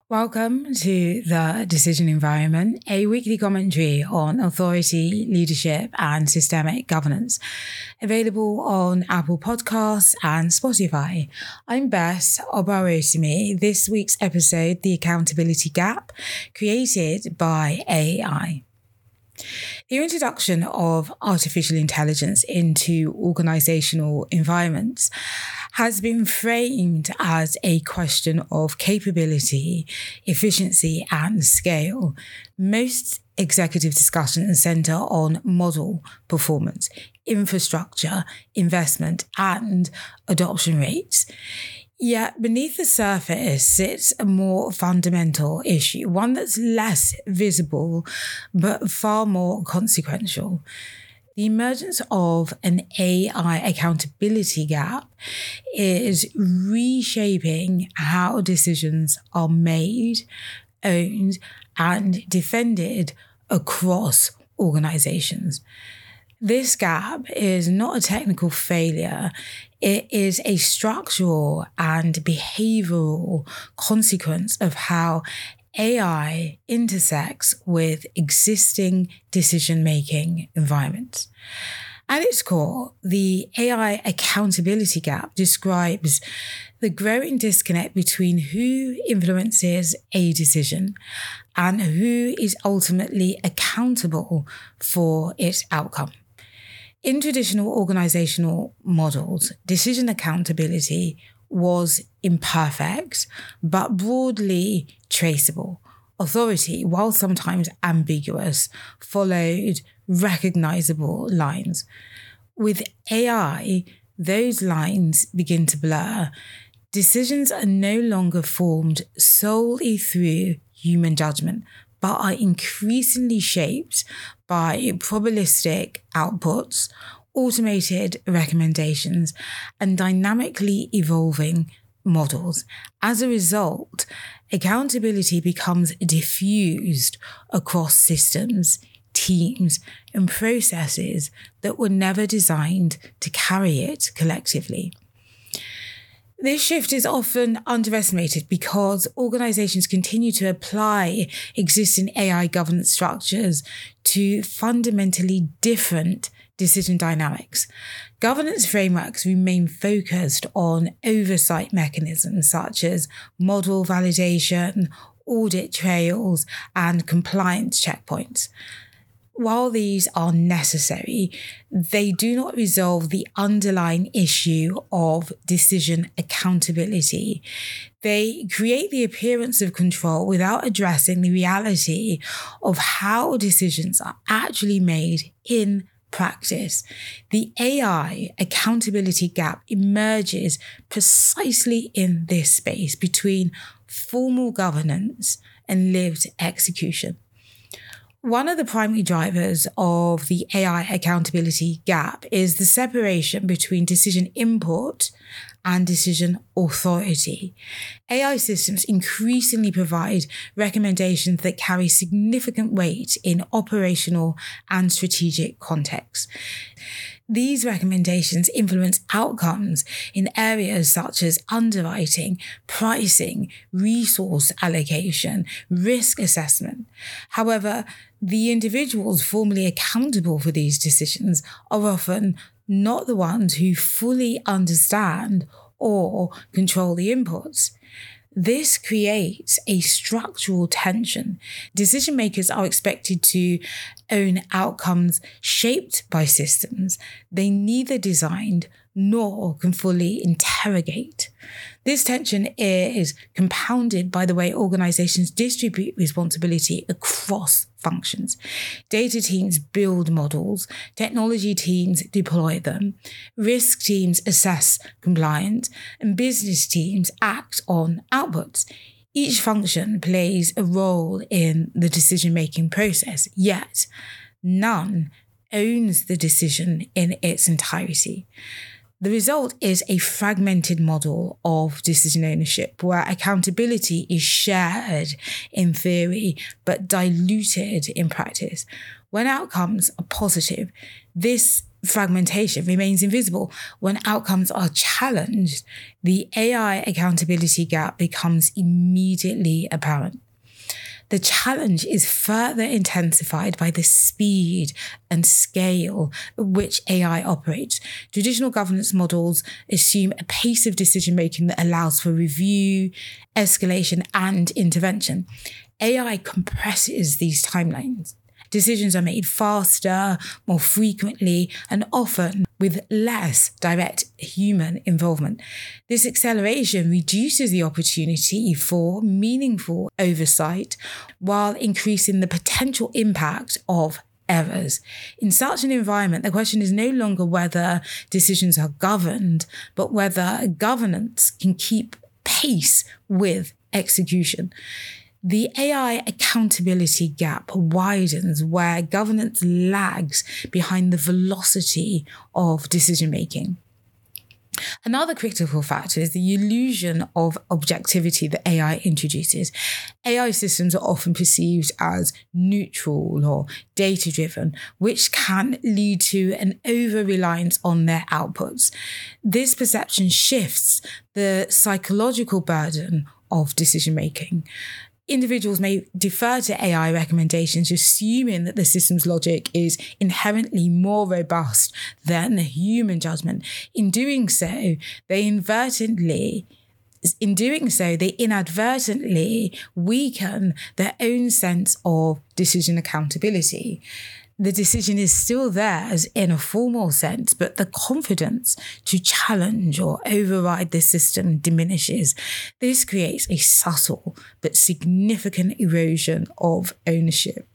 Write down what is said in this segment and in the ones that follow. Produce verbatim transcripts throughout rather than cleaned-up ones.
Welcome to The Decision Environment, a weekly commentary on authority, leadership, and systemic governance. Available on Apple Podcasts and Spotify. I'm Bess Obarosimi. This week's episode, The Accountability Gap, created by A I. The introduction of artificial intelligence into organisational environments has been framed as a question of capability, efficiency, and scale. Most executive discussions centre on model performance, infrastructure, investment, and adoption rates. Yet beneath the surface sits a more fundamental issue, one that's less visible but far more consequential. The emergence of an A I accountability gap is reshaping how decisions are made, owned, and defended across organisations. This gap is not a technical failure. It is a structural and behavioural consequence of how A I intersects with existing decision-making environments. At its core, the A I accountability gap describes the growing disconnect between who influences a decision and who is ultimately accountable for its outcome. In traditional organisational models, decision accountability was imperfect, but broadly traceable. Authority, while sometimes ambiguous, followed recognisable lines. With A I, those lines begin to blur. Decisions are no longer formed solely through human judgment, but are increasingly shaped by probabilistic outputs, automated recommendations, and dynamically evolving models. As a result, accountability becomes diffused across systems, teams, and processes that were never designed to carry it collectively. This shift is often underestimated because organisations continue to apply existing A I governance structures to fundamentally different decision dynamics. Governance frameworks remain focused on oversight mechanisms such as model validation, audit trails, and compliance checkpoints. While these are necessary, they do not resolve the underlying issue of decision accountability. They create the appearance of control without addressing the reality of how decisions are actually made in practice. The A I accountability gap emerges precisely in this space between formal governance and lived execution. One of the primary drivers of the A I accountability gap is the separation between decision input and decision authority. A I systems increasingly provide recommendations that carry significant weight in operational and strategic contexts. These recommendations influence outcomes in areas such as underwriting, pricing, resource allocation, risk assessment. However, the individuals formally accountable for these decisions are often not the ones who fully understand or control the inputs. This creates a structural tension. Decision makers are expected to own outcomes shaped by systems they neither designed nor can fully interrogate. This tension is compounded by the way organizations distribute responsibility across functions. Data teams build models, technology teams deploy them, risk teams assess compliance, and business teams act on outputs. Each function plays a role in the decision-making process, yet none owns the decision in its entirety. The result is a fragmented model of decision ownership where accountability is shared in theory but diluted in practice. When outcomes are positive, this fragmentation remains invisible. When outcomes are challenged, the A I accountability gap becomes immediately apparent. The challenge is further intensified by the speed and scale at which A I operates. Traditional governance models assume a pace of decision-making that allows for review, escalation, and intervention. A I compresses these timelines. Decisions are made faster, more frequently, and often with less direct human involvement. This acceleration reduces the opportunity for meaningful oversight while increasing the potential impact of errors. In such an environment, the question is no longer whether decisions are governed, but whether governance can keep pace with execution. The A I accountability gap widens where governance lags behind the velocity of decision-making. Another critical factor is the illusion of objectivity that A I introduces. A I systems are often perceived as neutral or data-driven, which can lead to an over-reliance on their outputs. This perception shifts the psychological burden of decision-making. Individuals may defer to A I recommendations, assuming that the system's logic is inherently more robust than human judgment. In doing so, they inadvertently, in doing so, they inadvertently weaken their own sense of decision accountability. The decision is still theirs in a formal sense, but the confidence to challenge or override the system diminishes. This creates a subtle but significant erosion of ownership.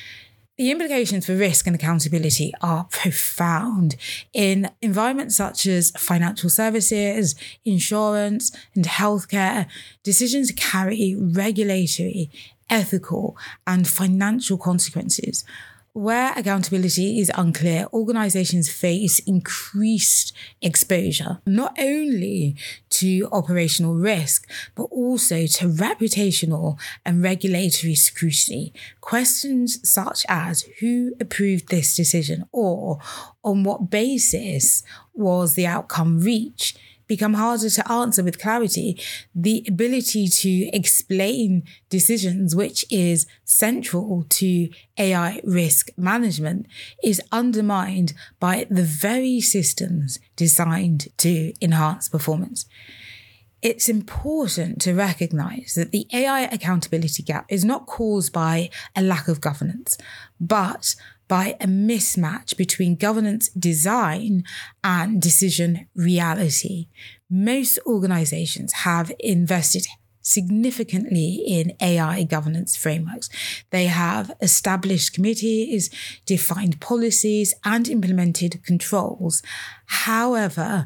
The implications for risk and accountability are profound. In environments such as financial services, insurance, and healthcare, decisions carry regulatory, ethical, and financial consequences. Where accountability is unclear, organisations face increased exposure, not only to operational risk, but also to reputational and regulatory scrutiny. Questions such as who approved this decision or on what basis was the outcome reached become harder to answer with clarity. The ability to explain decisions, which is central to A I risk management, is undermined by the very systems designed to enhance performance. It's important to recognise that the A I accountability gap is not caused by a lack of governance, but by a mismatch between governance design and decision reality. Most organisations have invested significantly in A I governance frameworks. They have established committees, defined policies, and implemented controls. However,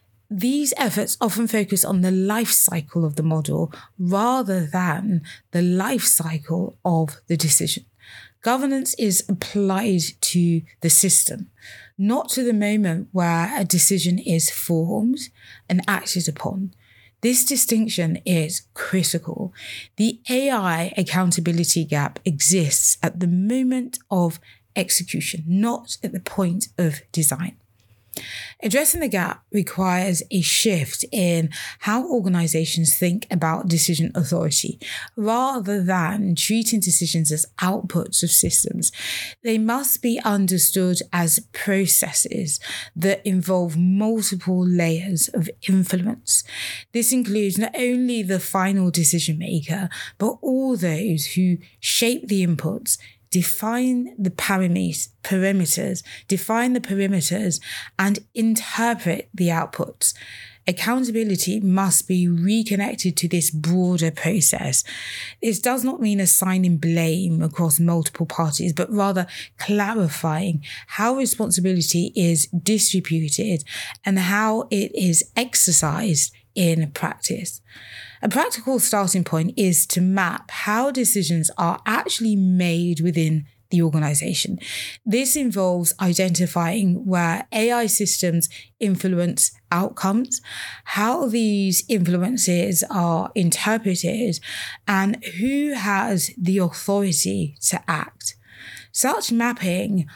these efforts often focus on the life cycle of the model rather than the life cycle of the decision. Governance is applied to the system, not to the moment where a decision is formed and acted upon. This distinction is critical. The A I accountability gap exists at the moment of execution, not at the point of design. Addressing the gap requires a shift in how organisations think about decision authority. Rather than treating decisions as outputs of systems, they must be understood as processes that involve multiple layers of influence. This includes not only the final decision maker, but all those who shape the inputs, define the parameters, perimeters, define the perimeters, and interpret the outputs. Accountability must be reconnected to this broader process. This does not mean assigning blame across multiple parties, but rather clarifying how responsibility is distributed and how it is exercised in practice. A practical starting point is to map how decisions are actually made within the organisation. This involves identifying where A I systems influence outcomes, how these influences are interpreted, and who has the authority to act. Such mapping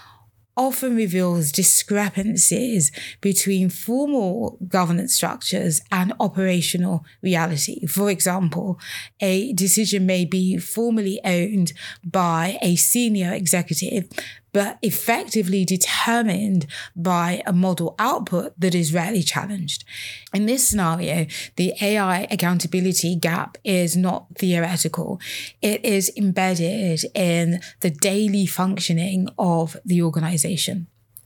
often reveals discrepancies between formal governance structures and operational reality. For example, a decision may be formally owned by a senior executive, but effectively determined by a model output that is rarely challenged. In this scenario, the A I accountability gap is not theoretical. It is embedded in the daily functioning of the organization.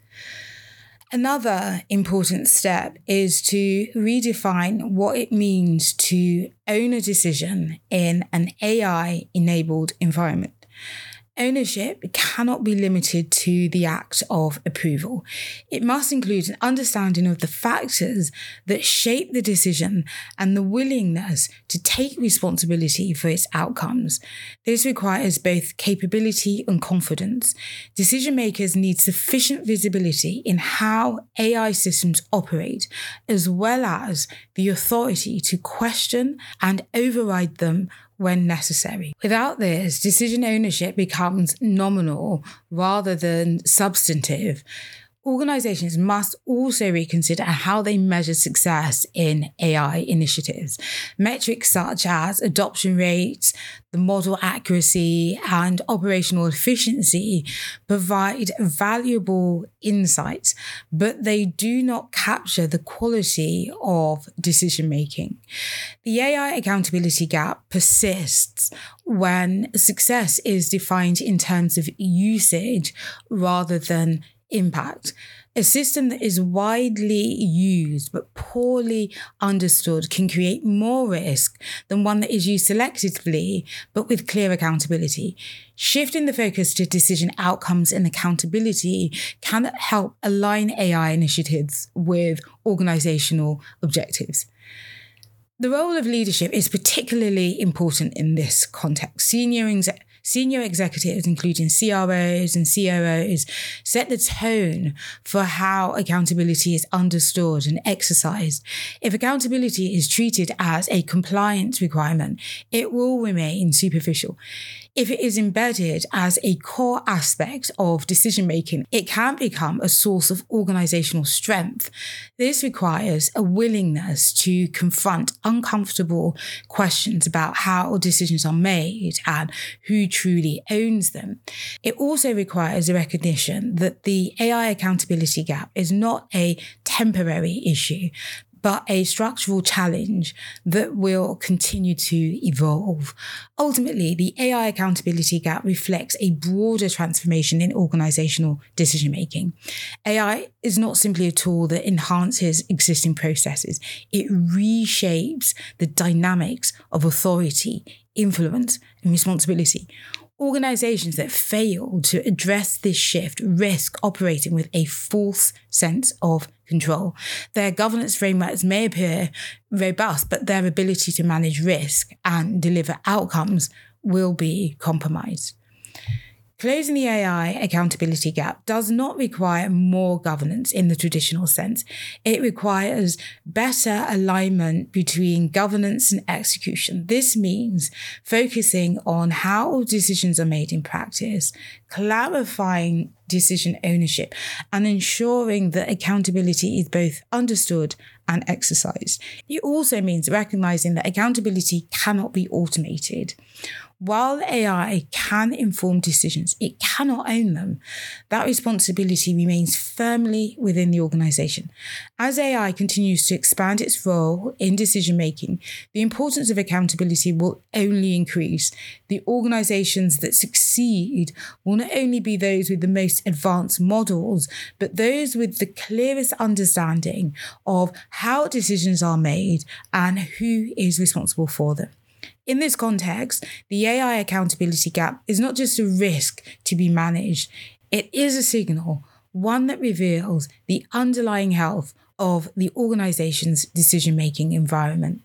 Another important step is to redefine what it means to own a decision in an A I-enabled environment. Ownership cannot be limited to the act of approval. It must include an understanding of the factors that shape the decision and the willingness to take responsibility for its outcomes. This requires both capability and confidence. Decision makers need sufficient visibility in how A I systems operate, as well as the authority to question and override them when necessary. Without this, decision ownership becomes nominal rather than substantive. Organizations must also reconsider how they measure success in A I initiatives. Metrics such as adoption rates, the model accuracy, and operational efficiency provide valuable insights, but they do not capture the quality of decision-making. The A I accountability gap persists when success is defined in terms of usage rather than impact. A system that is widely used but poorly understood can create more risk than one that is used selectively but with clear accountability. Shifting the focus to decision outcomes and accountability can help align A I initiatives with organizational objectives. The role of leadership is particularly important in this context. Senior exec- Senior executives, including C R Os and C O Os, set the tone for how accountability is understood and exercised. If accountability is treated as a compliance requirement, it will remain superficial. If it is embedded as a core aspect of decision-making, it can become a source of organizational strength. This requires a willingness to confront uncomfortable questions about how decisions are made and who truly owns them. It also requires a recognition that the A I accountability gap is not a temporary issue, but a structural challenge that will continue to evolve. Ultimately, the A I accountability gap reflects a broader transformation in organizational decision-making. A I is not simply a tool that enhances existing processes. It reshapes the dynamics of authority, influence, and responsibility. Organizations that fail to address this shift risk operating with a false sense of control. Their governance frameworks may appear robust, but their ability to manage risk and deliver outcomes will be compromised. Closing the A I accountability gap does not require more governance in the traditional sense. It requires better alignment between governance and execution. This means focusing on how decisions are made in practice, clarifying decision ownership, and ensuring that accountability is both understood and exercised. It also means recognizing that accountability cannot be automated. While A I can inform decisions, it cannot own them. That responsibility remains firmly within the organization. As A I continues to expand its role in decision-making, the importance of accountability will only increase. The organizations that succeed will not only be those with the most advanced models, but those with the clearest understanding of how decisions are made and who is responsible for them. In this context, the A I accountability gap is not just a risk to be managed, it is a signal, one that reveals the underlying health of the organization's decision-making environment.